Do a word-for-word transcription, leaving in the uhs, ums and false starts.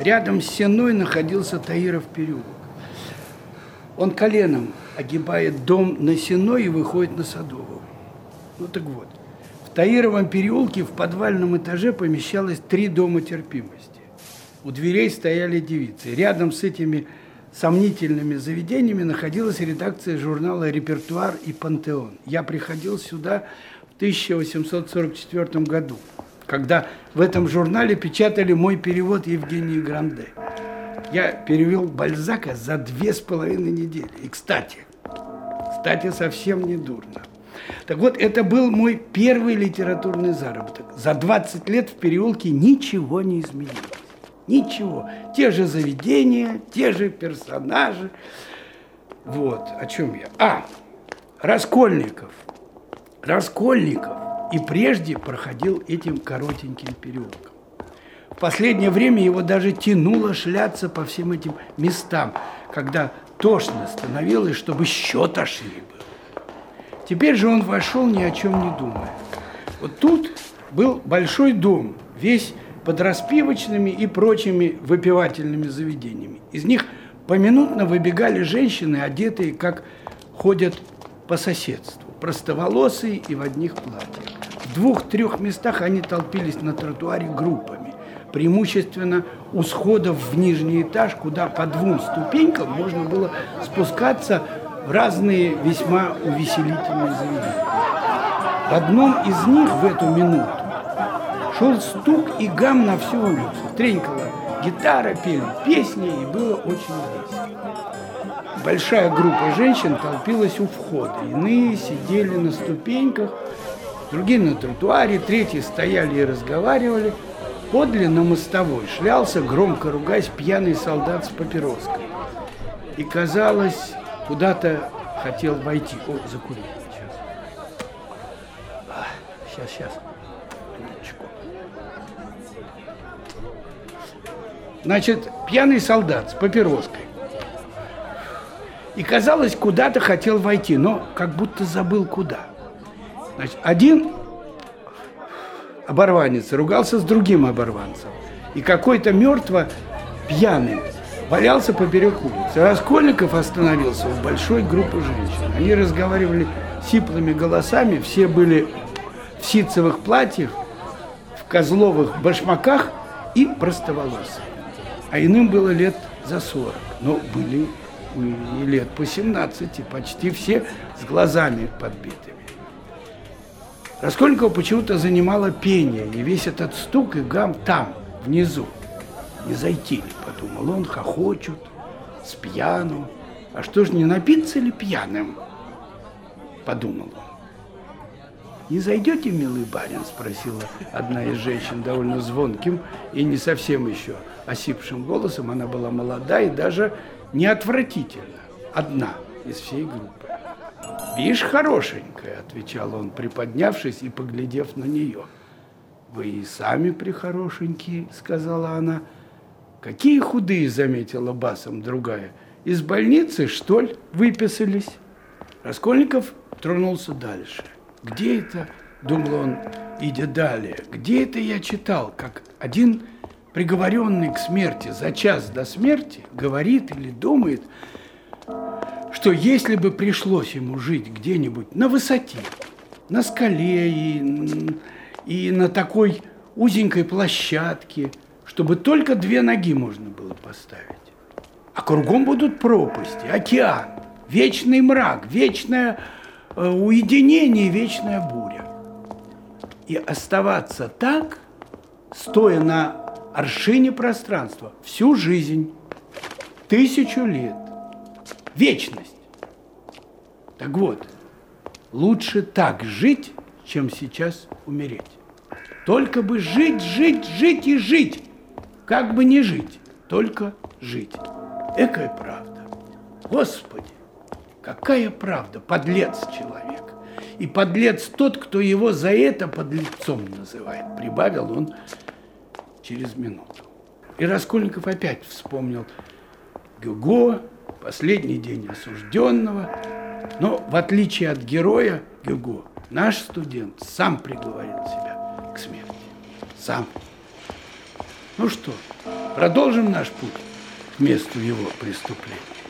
Рядом с Сеной находился Таиров переулок. Он коленом огибает дом на Сеной и выходит на Садовую. Ну так вот, в Таировом переулке в подвальном этаже помещалось три дома терпимости. У дверей стояли девицы. Рядом с этими сомнительными заведениями находилась редакция журнала «Репертуар» и «Пантеон». Я приходил сюда в тысяча восемьсот сорок четвёртом году, когда в этом журнале печатали мой перевод Евгении Гранде. Я перевел Бальзака за две с половиной недели. И, кстати, кстати, совсем не дурно. Так вот, это был мой первый литературный заработок. За двадцать лет в переулке ничего не изменилось. Ничего. Те же заведения, те же персонажи. Вот, о чем я. А, Раскольников. Раскольников и прежде проходил этим коротеньким переулком. В последнее время его даже тянуло шляться по всем этим местам, когда тошно становилось, чтобы счет тошнее было. Теперь же он вошел, ни о чем не думая. Вот тут был большой дом, весь под распивочными и прочими выпивательными заведениями. Из них поминутно выбегали женщины, одетые, как ходят по соседству, простоволосые и в одних платьях. В двух-трех местах они толпились на тротуаре группами, преимущественно у сходов в нижний этаж, куда по двум ступенькам можно было спускаться в разные весьма увеселительные заведения. В одном из них в эту минуту шел стук и гам на всю улицу. Тренькала гитара, пели песни, и было очень весело. Большая группа женщин толпилась у входа. Иные сидели на ступеньках, другие на тротуаре, третьи стояли и разговаривали. Подле на мостовой шлялся, громко ругаясь, пьяный солдат с папироской. И, казалось, куда-то хотел войти. О, закурил. Сейчас. А, сейчас, сейчас. Минуточку. Значит, пьяный солдат с папироской. И, казалось, куда-то хотел войти, но как будто забыл куда. Значит, один оборванец ругался с другим оборванцем. И какой-то мертво пьяный валялся поперек улицы. Раскольников остановился у большой группы женщин. Они разговаривали сиплыми голосами, все были в ситцевых платьях, в козловых башмаках и простоволосые. А иным было лет за сорок, но были и лет по семнадцати, почти все с глазами подбитыми. Раскольникова почему-то занимало пение, и весь этот стук и гам там, внизу. Не зайти ли, подумал он, хохочут, с пьяну. А что ж, не напиться ли пьяным? Подумал он. «Не зайдете, милый барин?» – спросила одна из женщин довольно звонким и не совсем еще осипшим голосом. Она была молода и даже не отвратительна. Одна из всей группы. «Вишь, хорошенькая», – отвечал он, приподнявшись и поглядев на нее. «Вы и сами прихорошенькие», – сказала она. «Какие худые», – заметила басом другая. «Из больницы, что ли, выписались?» Раскольников тронулся дальше. «Где это, — думал он, идя далее, — где это я читал, как один приговоренный к смерти за час до смерти говорит или думает, что если бы пришлось ему жить где-нибудь на высоте, на скале и, и на такой узенькой площадке, чтобы только две ноги можно было поставить, а кругом будут пропасти, океан, вечный мрак, вечное э, уединение, вечная буря. И оставаться так, стоя на аршине пространства, всю жизнь, тысячу лет, вечность. Так вот, лучше так жить, чем сейчас умереть. Только бы жить, жить, жить и жить. Как бы не жить, только жить. Экая правда. Господи, какая правда, подлец человек. И подлец тот, кто его за это подлецом называет, прибавил он через минуту. И Раскольников опять вспомнил Гюго, последний день осужденного. Но в отличие от героя Гюго, наш студент сам приговорил себя к смерти. Сам. Ну что, продолжим наш путь к месту его преступления.